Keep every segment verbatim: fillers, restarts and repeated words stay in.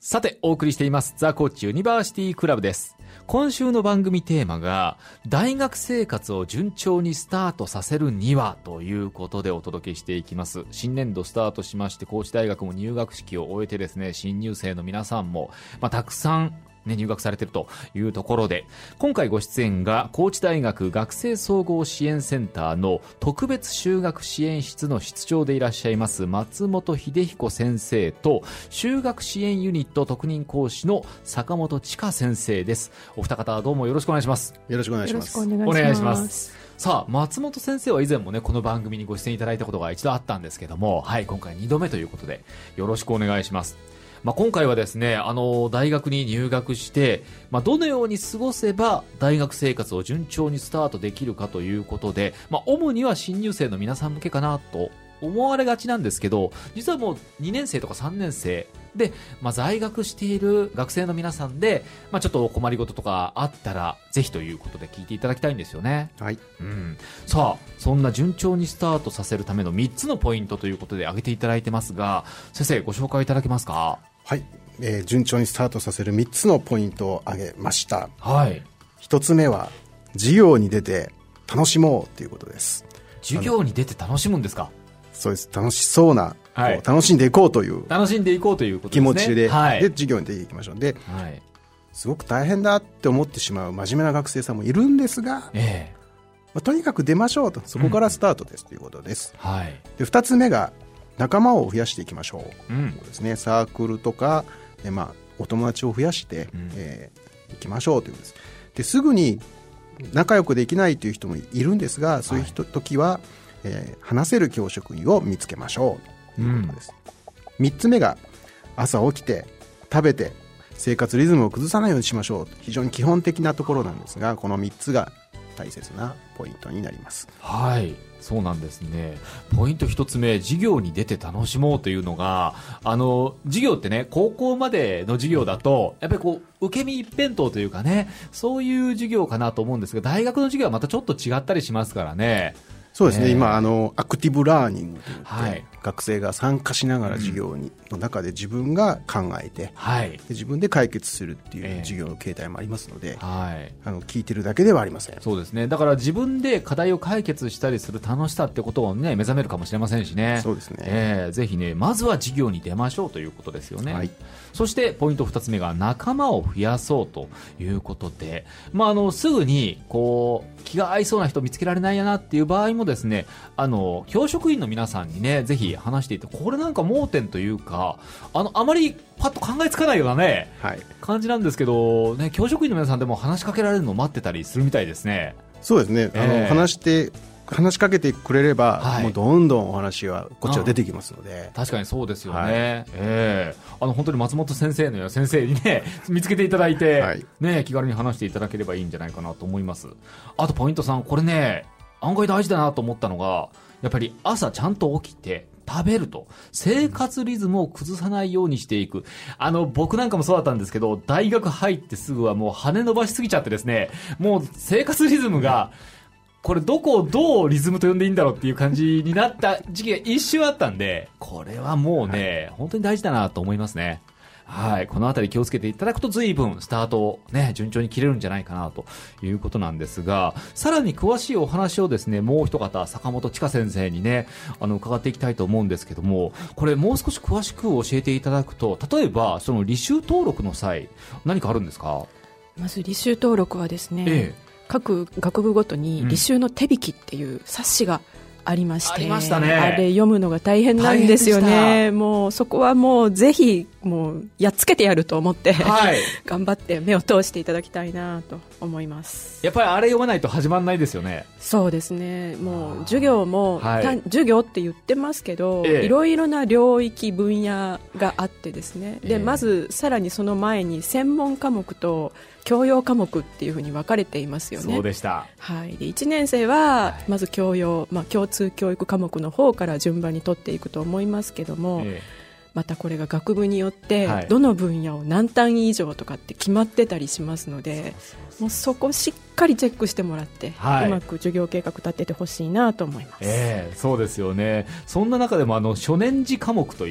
さてお送りしていますザ・コーチユニバーシティクラブです。今週の番組テーマが大学生活を順調にスタートさせるにはということでお届けしていきます。新年度スタートしまして、高知大学も入学式を終えてですね、新入生の皆さんも、まあ、たくさんね、入学されているというところで、今回ご出演が高知大学学生総合支援センターの特別就学支援室の室長でいらっしゃいます松本秀彦先生と、就学支援ユニット特任講師の坂本千佳先生です。お二方どうもよろしくお願いします。 よろしくお願いします。 お願いします。さあ、松本先生は以前もね、この番組にご出演いただいたことが一度あったんですけども、はい、今回にどめということでよろしくお願いします。まあ、今回はですね、あの大学に入学して、まあ、どのように過ごせば大学生活を順調にスタートできるかということで、まあ、主には新入生の皆さん向けかなと思われがちなんですけど、実はもうにねん生とかさんねん生で、まあ、在学している学生の皆さんで、まあ、ちょっとお困りごととかあったらぜひということで聞いていただきたいんですよね。 はい、 うん、さあ、そんな順調にスタートさせるためのみっつのポイントということで挙げていただいてますが、先生ご紹介いただけますか？ はい、えー、順調にスタートさせるみっつのポイントを挙げました。 はい、 ひとつめは授業に出て楽しもうということです。 授業に出て楽しむんですか？ そうです。楽しそうな、 はい、 楽しんでいこうという楽しんでいこうということですね。 気持ちで、 はい、 で授業に出ていきましょう。で、 はい、 すごく大変だって思ってしまう真面目な学生さんもいるんですが、 ええ、 まあ、とにかく出ましょうと、そこからスタートです、うん、ということです。 はい、 でふたつめが仲間を増やしていきましょう、 うん、 そうですね、サークルとか、えまあ、お友達を増やして、うん、えー、いきましょうということです。ですぐに仲良くできないという人もいるんですが、そういう人、はい、時は、えー、話せる教職員を見つけましょうということです、うん、みっつめが朝起きて食べて生活リズムを崩さないようにしましょう。非常に基本的なところなんですが、このみっつが大切なポイントになります。 はい、そうなんですね。ポイント一つ目、授業に出て楽しもうというのが、あの授業ってね、高校までの授業だとやっぱりこう受け身一辺倒というかね、そういう授業かなと思うんですが、大学の授業はまたちょっと違ったりしますからね。 そうですね、えー、今あのアクティブラーニングといって、 はい、 学生が参加しながら授業に、うん、の中で自分が考えて、 はい、 で自分で解決するっていう授業の形態もありますので、 えーはい、 あの聞いてるだけではありません。 そうですね、だから自分で課題を解決したりする楽しさってことを、ね、目覚めるかもしれませんしね。 そうですね、 えー、ぜひね、まずは授業に出ましょうということですよね、はい、そしてポイントふたつめが仲間を増やそうということで、まあ、あのすぐにこう気が合いそうな人見つけられないやなっていう場合もですね、あの教職員の皆さんにね、ぜひ話していて、これなんか盲点というか、あのあまりパッと考えつかないようなね、はい、感じなんですけど、ね、教職員の皆さんでも話しかけられるのを待ってたりするみたいですね。 そうですね、あの、えー、話して話しかけてくれれば、はい、もうどんどんお話はこっちは出てきますので。 確かにそうですよね、はい、えー、あの本当に松本先生のような先生にね見つけていただいて、はい、ね、気軽に話していただければいいんじゃないかなと思います。あとポイントさん、これね案外大事だなと思ったのが、やっぱり朝ちゃんと起きて食べると、生活リズムを崩さないようにしていく。あの僕なんかもそうだったんですけど、大学入ってすぐはもう羽伸ばしすぎちゃってですね、もう生活リズムが、これどこをどうリズムと呼んでいいんだろうっていう感じになった時期が一瞬あったんで、これはもうね、はい、本当に大事だなと思いますね。はい、このあたり気をつけていただくと随分スタートをね、順調に切れるんじゃないかなということなんですが、さらに詳しいお話をですね、もう一方坂本千佳先生にね、あの伺っていきたいと思うんですけども、これもう少し詳しく教えていただくと、例えばその履修登録の際何かあるんですか？ まず履修登録はですね、 ええ、 各学部ごとに履修の手引きっていう冊子がありまして、 ありましたね。 あれ読むのが大変なんですよね。もうそこはもうぜひもうやっつけてやると思って、はい、頑張って目を通していただきたいなと思います。 やっぱりあれ読まないと始まらないですよね。 そうですね、もう授業も、はい、授業って言ってますけど、 ええ、 いろいろな領域分野があってですね、で、ええ、まずさらにその前に専門科目と教養科目っていうふうに分かれていますよね。 そうでした、 はい、でいちねん生はまず教養、まあ、共通教育科目の方から順番に取っていくと思いますけども、ええ、またこれが学部によってどの分野を何単位以上とかって決まってたりしますので、もうそこしっかりチェックしてもらって、はい、うまく授業計画立ててほしいなと思います。 えー、そうですよね。そんな中でもあの初年次科目という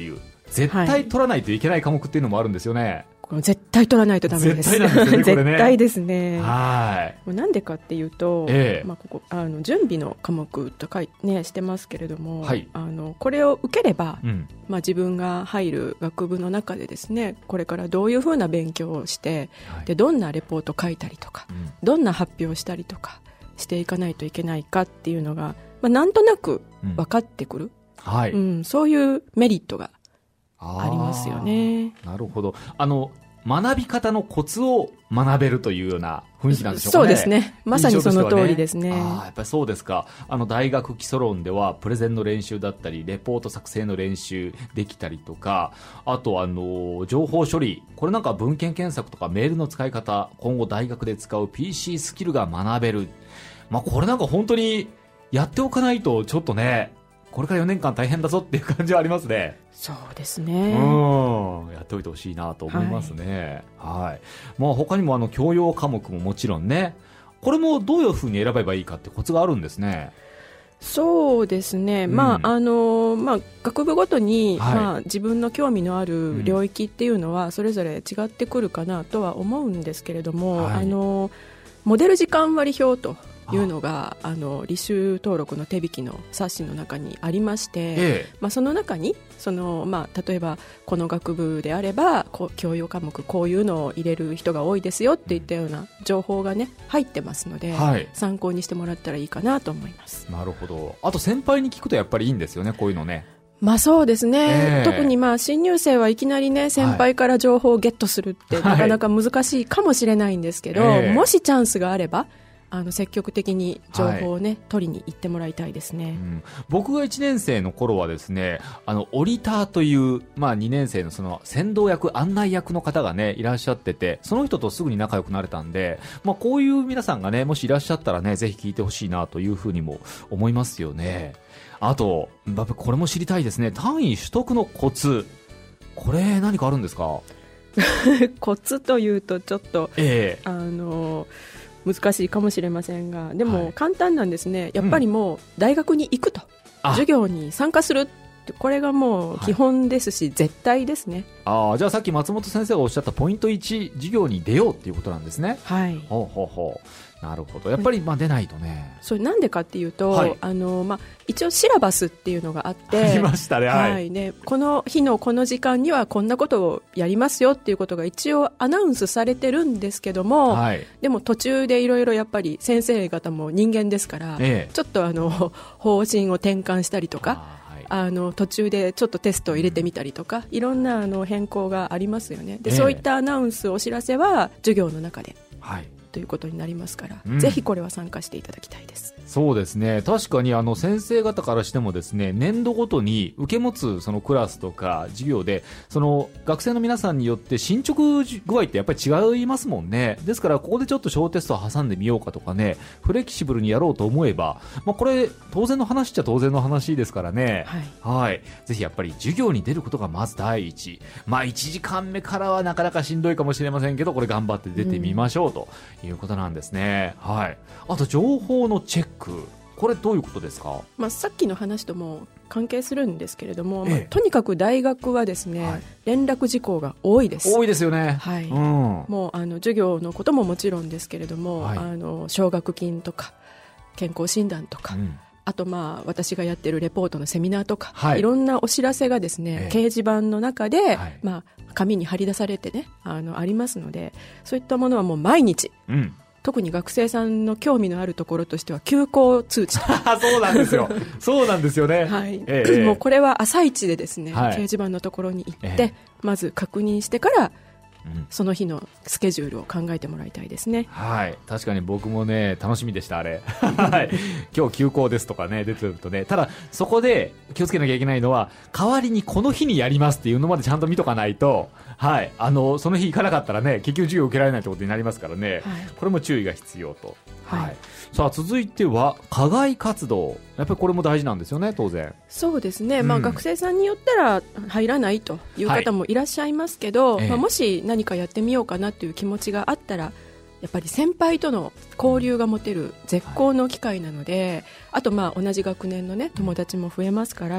絶対取らないといけない科目っていうのもあるんですよね。 これ絶対取らないとダメです。 絶対なんですよね、これね。 絶対ですね。 はい。 なんでかっていうと、 ええ、 まあ、ここあの準備の科目とか、ね、してますけれども、 はい、 あのこれを受ければ、 うん、 まあ、自分が入る学部の中でですね、これからどういうふうな勉強をして、はい、でどんなレポート書いたりとか、うん、どんな発表をしたりとかしていかないといけないかっていうのが、まあ、なんとなく分かってくる、うんはいうん、そういうメリットがありますよね。 なるほど。あの学び方のコツを学べるというような雰囲気なんでしょうかね。 そうですね。まさにその通りですね。 ああ、やっぱりそうですか。あの大学基礎論ではプレゼンの練習だったりレポート作成の練習できたりとか、あとあの情報処理、これなんか文献検索とかメールの使い方、今後大学で使う ピーシー スキルが学べる。まあこれなんか本当にやっておかないとちょっとね、これからよねんかん大変だぞっていう感じはありますね。 そうですね。 うん、やっておいてほしいなと思いますね。はい。はい、まあ他にもあの教養科目ももちろんね、これもどういうふうに選べばいいかってコツがあるんですね。 そうですね。うん、まああのまあ学部ごとに、はい、まあ自分の興味のある領域っていうのはそれぞれ違ってくるかなとは思うんですけれども、はい、あのモデル時間割表というのがあの履修登録の手引きの冊子の中にありまして、ええ、まあ、その中にその、まあ、例えばこの学部であればこう教養科目こういうのを入れる人が多いですよっていったような情報が、ね、入ってますので、はい、参考にしてもらったらいいかなと思います。 なるほど。あと先輩に聞くとやっぱりいいんですよね、こういうのね。 まあそうですね、えー、特にまあ新入生はいきなりね先輩から情報をゲットするってなかなか難しいかもしれないんですけど、はい、もしチャンスがあればあの積極的に情報を、ね、はい、取りに行ってもらいたいですね。うん、 僕がいちねん生の頃はですね、あのオリターという、まあ、にねん生のその先導役案内役の方がねいらっしゃってて、その人とすぐに仲良くなれたんで、まあ、こういう皆さんがねもしいらっしゃったらねぜひ聞いてほしいなというふうにも思いますよね。あとこれも知りたいですね。単位取得のコツ、これ何かあるんですか？ コツというとちょっと、 えー、 あの難しいかもしれませんが、でも簡単なんですね、はい、やっぱりもう大学に行くと、うん、授業に参加する、これがもう基本ですし、はい、絶対ですね。 ああ、じゃあさっき松本先生がおっしゃったポイントいち、授業に出ようっていうことなんですね。 はい。 ほうほうほう。なるほど。やっぱりまあ出ないとね。 それなんでかっていうと、はい、あのまあ、一応シラバスっていうのがあってありましたね、はいはいね、この日のこの時間にはこんなことをやりますよっていうことが一応アナウンスされてるんですけども、はい、でも途中でいろいろやっぱり先生方も人間ですから、ええ、ちょっとあの方針を転換したりとか、あの途中でちょっとテストを入れてみたりとか、いろんなあの変更がありますよね。で、ええ、そういったアナウンスお知らせは授業の中で、はい、ということになりますから、うん、ぜひこれは参加していただきたいです。 そうですね。確かにあの先生方からしてもですね、年度ごとに受け持つそのクラスとか授業でその学生の皆さんによって進捗具合ってやっぱり違いますもんね。ですからここでちょっと小テストを挟んでみようかとかね、フレキシブルにやろうと思えば、まあ、これ当然の話っちゃ当然の話ですからね、はいはい、ぜひやっぱり授業に出ることがまず第一。まあいちじかんめからはなかなかしんどいかもしれませんけど、これ頑張って出てみましょうということなんですね、うん、はい。あと情報のチェック、これどういうことですか？ まあ、さっきの話とも関係するんですけれども、ええ、まあ、とにかく大学はですね、はい、連絡事項が多いです。 多いですよね、 はい、 うん、 もうあの授業のことももちろんですけれども、はい、あの奨学金とか健康診断とか、うん、あとまあ私がやってるレポートのセミナーとか、はい、いろんなお知らせがですね、ええ、掲示板の中で、はい、まあ、紙に貼り出されてね、あのありますので、そういったものはもう毎日、うん、特に学生さんの興味のあるところとしては休校通知そうなんですよそうなんですよね、 はい、 ええ、 もうこれは朝一でですね、 はい、 掲示板のところに行って、ええ、まず確認してからその日のスケジュールを考えてもらいたいですね。 はい、確かに僕もね楽しみでした、あれはい今日休校ですとかね出てるとね、ただそこで気をつけなきゃいけないのは、代わりにこの日にやりますっていうのまでちゃんと見とかないと、はい、あのその日行かなかったらね結局授業受けられないってことになりますからね、はい、これも注意が必要と、はいはい、さあ続いては課外活動、やっぱりこれも大事なんですよね、当然。 そうですね、まあ、うん、学生さんによったら入らないという方もいらっしゃいますけど、はい、まあ、もし何かやってみようかなという気持ちがあったら、やっぱり先輩との交流が持てる絶好の機会なので、はい、あとまあ同じ学年の、ね、友達も増えますから、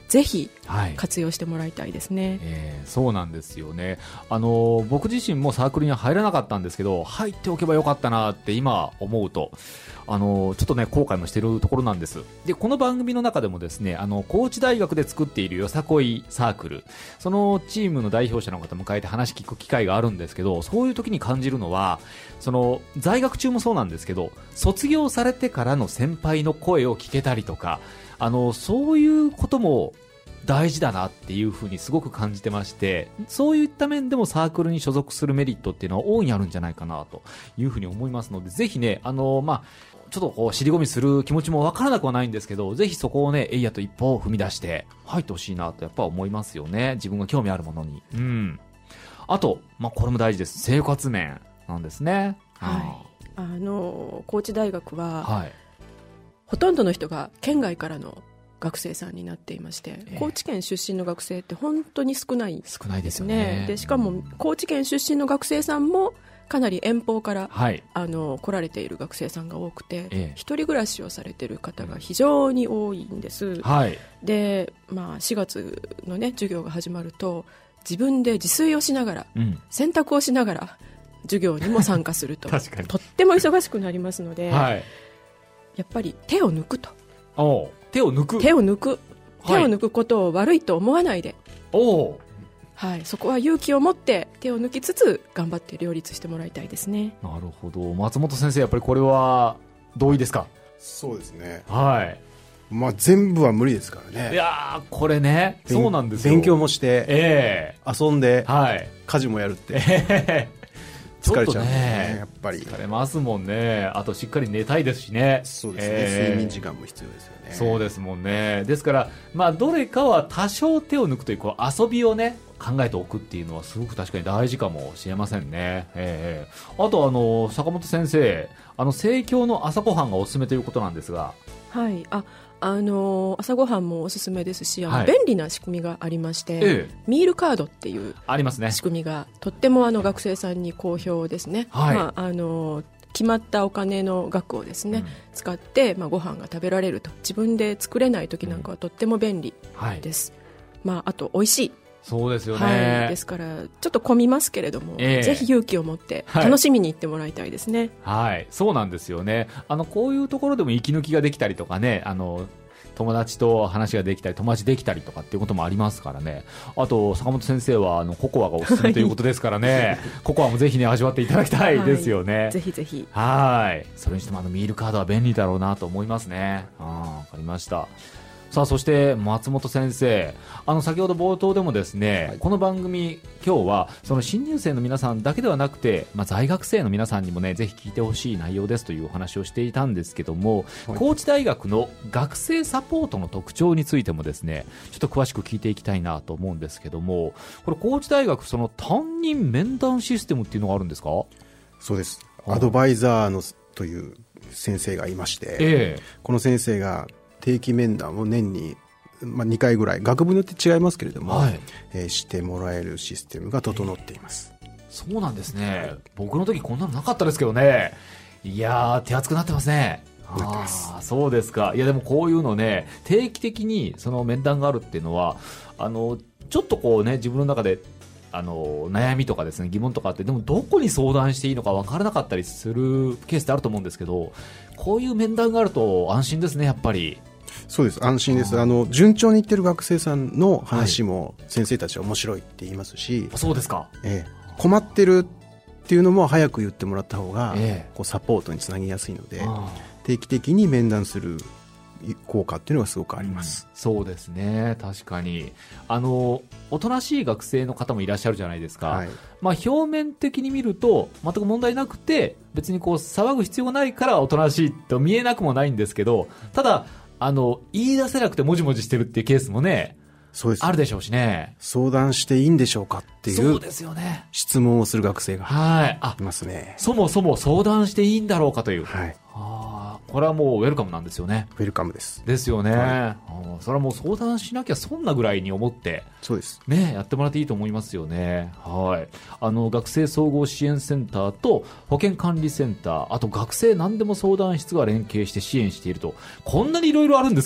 ぜひ活用してもらいたいですね、 はいえー、そうなんですよね。あの僕自身もサークルには入らなかったんですけど、入っておけばよかったなって今思うとあのちょっとね後悔もしているところなんです。でこの番組の中でもですね、あの高知大学で作っているよさこいサークル、そのチームの代表者の方を迎えて話聞く機会があるんですけど、そういう時に感じるのは、その在学中もそうなんですけど、卒業されてからの先輩の声を聞けたりとか、あのそういうことも大事だなっていうふうにすごく感じてまして、そういった面でもサークルに所属するメリットっていうのは大いにあるんじゃないかなというふうに思いますので、ぜひね、あのまあちょっとこう尻込みする気持ちもわからなくはないんですけど、ぜひそこをね、エイヤと一歩を踏み出して入ってほしいなとやっぱ思いますよね。自分が興味あるものに。うん。あと、まあ、これも大事です。生活面なんですね。 はい。あの高知大学は、 はい、 ほとんどの人が県外からの学生さんになっていまして、えー、高知県出身の学生って本当に少ないですね。 少ないですよね。 でしかも高知県出身の学生さんもかなり遠方から、 はい、 あの来られている学生さんが多くて、 えー、 一人暮らしをされている方が非常に多いんです、 はい、 で、まあ、しがつの、ね、授業が始まると自分で自炊をしながら、うん、洗濯をしながら授業にも参加すると確かにとっても忙しくなりますので、 はい、 やっぱり手を抜くとお手を抜く手を抜く手を抜くことを悪いと思わないで、 おはい、そこは勇気を持って手を抜きつつ頑張って両立してもらいたいですね。 なるほど。松本先生、やっぱりこれは同意ですか？ そうですね、 はい、 まあ、全部は無理ですからね。 いやこれね、そうなんですよ。 勉強もして、 えー、遊んで、 はい、 家事もやるって、 えー、 疲れちゃうんですね、 ね、 やっぱり疲れますもんね。あとしっかり寝たいですしね。 そうですね、えー、睡眠時間も必要ですよね。 そうですもんね。ですから、まあ、どれかは多少手を抜くという、こう遊びをね考えておくっていうのはすごく確かに大事かもしれませんね。えー、あとあの坂本先生、あの生協の朝ごはんがおすすめということなんですが、 はい、ああの朝ごはんもおすすめですし、あの、はい、便利な仕組みがありまして、ええ、ミールカードっていう仕組みがとってもあの学生さんに好評ですね。はい、まあ、あの決まったお金の額をですね、うん、使って、まあ、ご飯が食べられると。自分で作れない時なんかはとっても便利です、うん、はい、まあ、あと美味しい。 そうですよね、 はい、ですからちょっと混みますけれども、えー、ぜひ勇気を持って楽しみに行ってもらいたいですね。 はい、はい、そうなんですよね。あのこういうところでも息抜きができたりとかね、あの友達と話ができたり友達できたりとかっていうこともありますからね。あと坂本先生はあのココアがおすすめということですからね、はい、ココアもぜひね味わっていただきたいですよね、 はい、ぜひぜひ。 はい、それにしてもあのミールカードは便利だろうなと思いますね。あ、わかりました。さあ、そして松本先生、あの先ほど冒頭でもですね、はい、この番組今日はその新入生の皆さんだけではなくて、まあ、在学生の皆さんにもねぜひ聞いてほしい内容ですというお話をしていたんですけども、はい、高知大学の学生サポートの特徴についてもですねちょっと詳しく聞いていきたいなと思うんですけども、これ高知大学その担任面談システムっていうのがあるんですか？ そうです。アドバイザーのという先生がいまして、えー、この先生が定期面談を年に、まあ、にかいぐらい、学部によって違いますけれども、はい、えー、してもらえるシステムが整っています。 そうなんですね。僕の時こんなのなかったですけどね。いやー、手厚くなってますね。 なってます。 あ、そうですか。いやでもこういうのね、定期的にその面談があるっていうのは、あのちょっとこうね、自分の中であの悩みとかですね、疑問とかあって、でもどこに相談していいのか分からなかったりするケースってあると思うんですけど、こういう面談があると安心ですね、やっぱり。 そうです、安心です。あの順調にいってる学生さんの話も先生たちは面白いって言いますし、 はい、そうですか、 ええ、困ってるっていうのも早く言ってもらった方が、ええ、こうサポートにつなぎやすいので、定期的に面談する効果っていうのがすごくあります、 うん、そうですね、確かにあのおとなしい学生の方もいらっしゃるじゃないですか、はい、まあ、表面的に見ると全く問題なくて別にこう騒ぐ必要がないからおとなしいと見えなくもないんですけど、ただあの言い出せなくてもじもじしてるっていうケースもね、 そうです、 あるでしょうしね。 相談していいんでしょうかっていうそうですよね、 質問をする学生がいますね、はい、あ、 そもそも相談していいんだろうかという、 はい、 あ、これはもうウェルカムなんですよね。 ウェルカムですですよね、 はい、 あ、それはもう相談しなきゃそんなぐらいに思って、 そうです、 ね、やってもらっていいと思いますよね。はい、あの学生総合支援センターと保健管理センター、あと学生何でも相談室が連携して支援していると、こんなにいろいろあるんですか？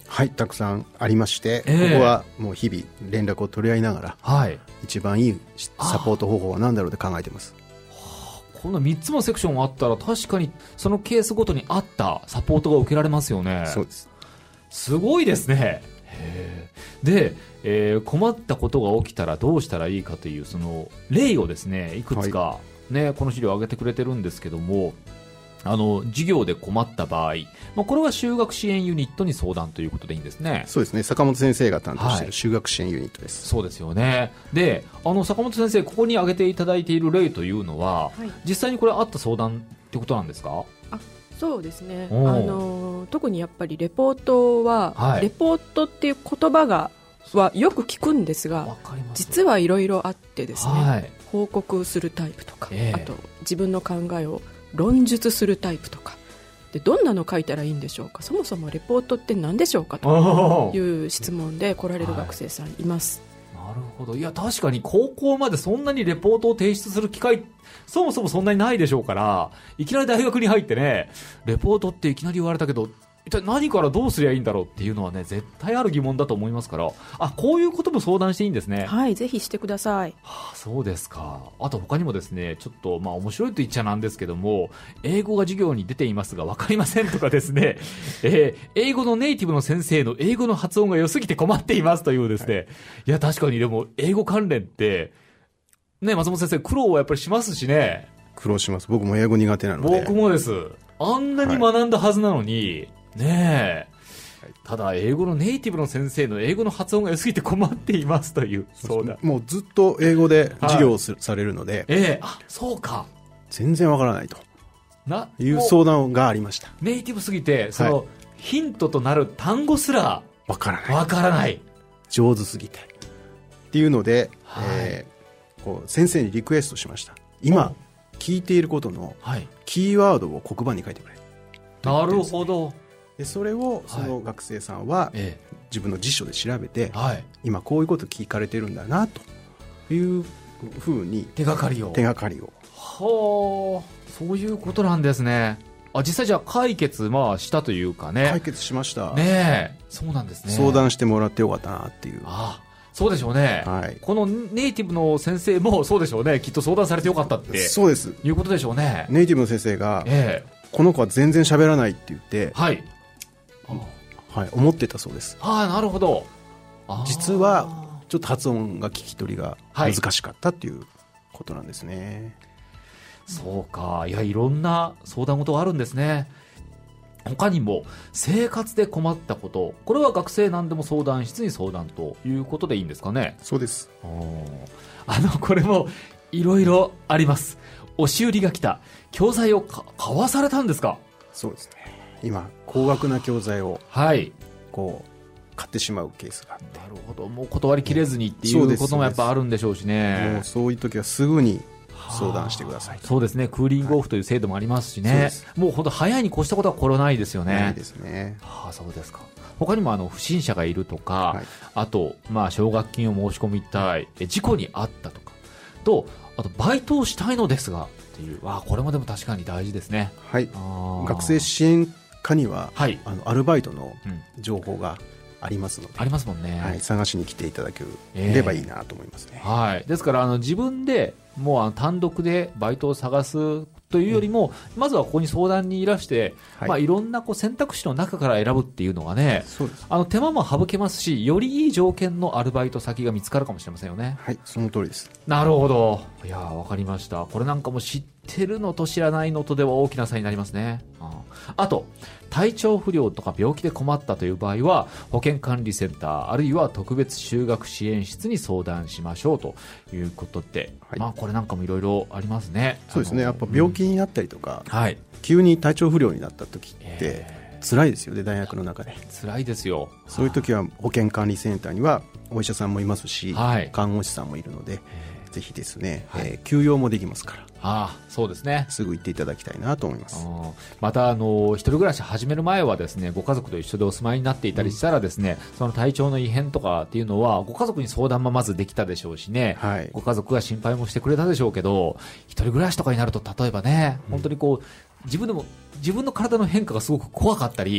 はい、たくさんありまして、えー、ここはもう日々連絡を取り合いながら、はい、一番いいサポート方法は何だろうと考えています。 このみっつもセクションあったら確かにそのケースごとに合ったサポートが受けられますよね。 そうです。 すごいですね。へー。で、えー、困ったことが起きたらどうしたらいいかというその例をですね、いくつか、ね、はい、この資料を挙げてくれてるんですけども、あの授業で困った場合、まあ、これは就学支援ユニットに相談ということでいいんですね。 そうですね、坂本先生が担当している就学支援ユニットです、 はい、そうですよね。で、あの坂本先生、ここに挙げていただいている例というのは、はい、実際にこれあった相談ってことなんですか？ あ、そうですね、あの特にやっぱりレポートは、はい、レポートっていう言葉がはよく聞くんですが、実はいろいろあってですね、はい、報告するタイプとか、えー、あと自分の考えを論述するタイプとかで、どんなの書いたらいいんでしょうか、そもそもレポートって何でしょうかという質問で来られる学生さんいます、 はい、なるほど。いや確かに高校までそんなにレポートを提出する機会そもそもそんなにないでしょうから、いきなり大学に入ってね、レポートっていきなり言われたけど一体何からどうすりゃいいんだろうっていうのはね、絶対ある疑問だと思いますから、あ、こういうことも相談していいんですね。 はい、ぜひしてください。 はあ、そうですか。あと他にもですね、ちょっとまあ面白いと言っちゃなんですけども、英語が授業に出ていますが分かりませんとかですね、えー、英語のネイティブの先生の英語の発音が良すぎて困っていますというですね、はい、いや確かにでも英語関連ってね、松本先生苦労はやっぱりしますしね。 苦労します。僕も英語苦手なので。 僕もです。あんなに学んだはずなのに、はい、ねえ、はい、ただ英語のネイティブの先生の英語の発音が良すぎて困っていますという。 そうだ、もうずっと英語で授業をす、はい、されるので、 えー、あ、そうか、 全然わからないとないう相談がありました。 ネイティブすぎてその、はい、ヒントとなる単語すらわからない、 わからない、 上手すぎてっていうので、はい、えー、こう先生にリクエストしました。今聞いていることのキーワードを黒板に書いてくれ、 はい、なるほど。 でそれをその学生さんは自分の辞書で調べて、はい、今こういうこと聞かれてるんだなというふうに手がかりを手がかりをはあ、そういうことなんですね。あ、実際じゃあ解決、まあ、したというかね。 解決しましたね。え、そうなんですね。 相談してもらってよかったなっていう。 ああ、そうでしょうね、はい、このネイティブの先生もそうでしょうね。きっと相談されてよかったってそうですいうことでしょうね。 ネイティブの先生が、ええ、この子は全然喋らないって言って、はいはい、思ってたそうです。 ああ、なるほど。 実はちょっと発音が聞き取りが難しかったっていうことなんですね、 はい、そうか。いや、いろんな相談事があるんですね。他にも生活で困ったこと、これは学生なんでも相談室に相談ということでいいんですかね。 そうです。 あのこれもいろいろあります。押し売りが来た、教材を買わされたんですか。 そうですね。今高額な教材をはいこう買ってしまうケースがあって、 なるほど、もう断りきれずにっていうこともやっぱあるんでしょうしね。 もうそういう時はすぐに相談してください。 そうですね。クーリングオフという制度もありますしね、はい、もう本当早いに越したことはこれはないですよね。 ないですね。 はあ、そうですか。他にもあの不審者がいるとか、はい、あとまあ奨学金を申し込みたい、事故に遭ったとかと、あとバイトをしたいのですがっていう、わあ、これもでも確かに大事ですね。 はい、学生支援課には、はい、あのアルバイトの情報がありますので、 ありますもんね、 はい、探しに来ていただければいいなと思いますね、 えーはい、ですからあの自分でもうあの単独でバイトを探すというよりも、うん、まずはここに相談にいらして、はい、まあ、いろんなこう選択肢の中から選ぶっていうのがね、そうです。あの手間も省けますし、よりいい条件のアルバイト先が見つかるかもしれませんよね。 はい、その通りです。 なるほど。いや、わかりました。これなんかも知ってるのと知らないのとでは大きな差になりますね。あ, あと体調不良とか病気で困ったという場合は保健管理センターあるいは特別就学支援室に相談しましょうということで、はい、まあ、これなんかもいろいろありますね。 そうですね。やっぱ病気になったりとか、うん、はい、急に体調不良になった時って、えー、辛いですよね。大学の中で辛いですよ。 そういう時は保健管理センターにはお医者さんもいますし、はい、看護師さんもいるので、ぜひですね、はい、えー、休養もできますから、 ああ、そうですね、 すぐ行っていただきたいなと思います。 またあの一人暮らし始める前はですね、ご家族と一緒でお住まいになっていたりしたらですね、うん、その体調の異変とかっていうのはご家族に相談もまずできたでしょうしね、はい、ご家族が心配もしてくれたでしょうけど、一人暮らしとかになると例えばね、うん、本当にこう自分でも自分の体の変化がすごく怖かったり、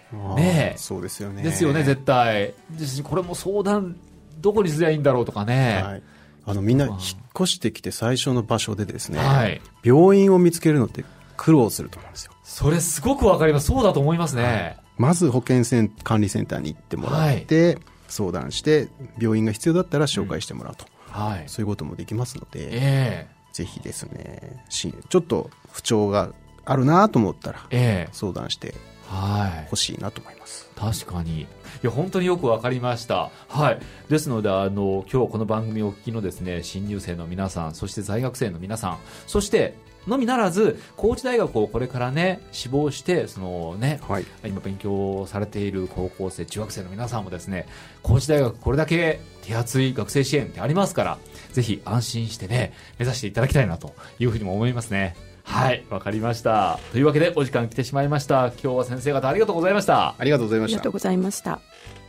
ねえ、 そうですよね。 ですよね、絶対。これも相談どこにすりゃいいんだろうとかね、 はい、あのみんな引っ越してきて最初の場所でですね、 はい、 病院を見つけるのって苦労すると思うんですよ。 それすごくわかります。そうだと思いますね、はい、 まず保健セン管理センターに行ってもらって、はい、相談して病院が必要だったら紹介してもらうと、うん、はい、そういうこともできますので、えー、ぜひですね、ちょっと不調があるなと思ったら、えー、相談してほしいなと思います。 確かに、いや本当によくわかりました。はい。ですので、あの今日この番組をお聞きのですね、新入生の皆さん、そして在学生の皆さん、そしてのみならず高知大学をこれからね志望してそのね、はい、今勉強されている高校生中学生の皆さんもですね、高知大学これだけ手厚い学生支援ってありますから、ぜひ安心してね目指していただきたいなというふうにも思いますね。はい、わかりました。というわけでお時間来てしまいました。今日は先生方ありがとうございました。 ありがとうございました。 ありがとうございました。